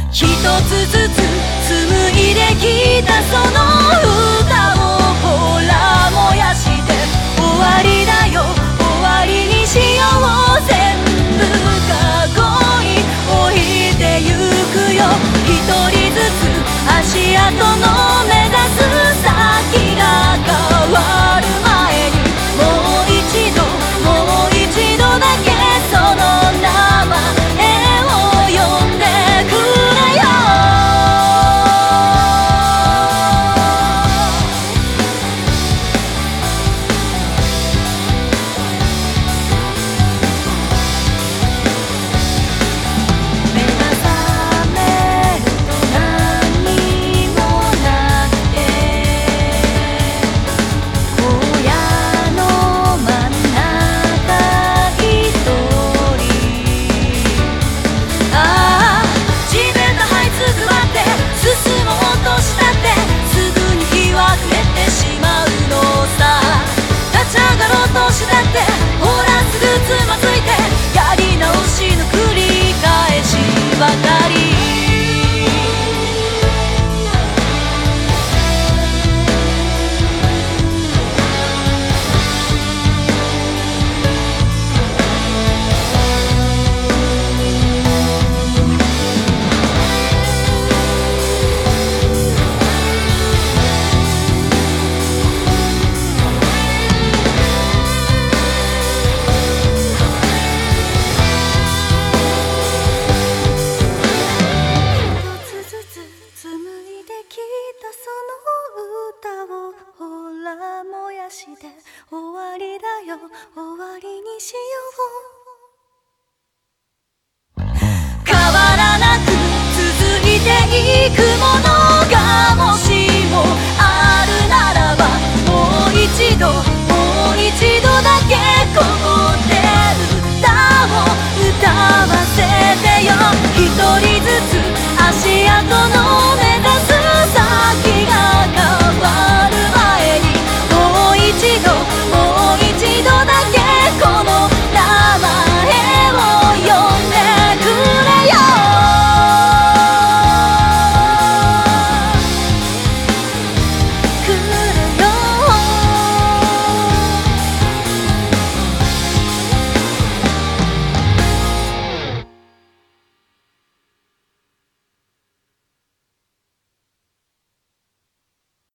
一つずつ紡いできたその歌をほら燃やして終わりだよ終わりにしよう全部過去に置いてゆくよ一人ずつ足跡の目指す先が変わる前にもう一度だけその名前を呼んでくれよ目が覚めると何にもなくて荒野の真ん中一人ああ地べた這いつくばって進もうとしたってすぐに日は暮れてしまうのさ立ち上がろうとしたってほらすぐつまずいてやり直しの繰り返しばかり紡いできたその歌をほら燃やして終わりだよ終わりにしよう変わらなく続いていくものがもしもあるならばもう一度だけここで歌を歌わせてよ一人ずつ足跡の目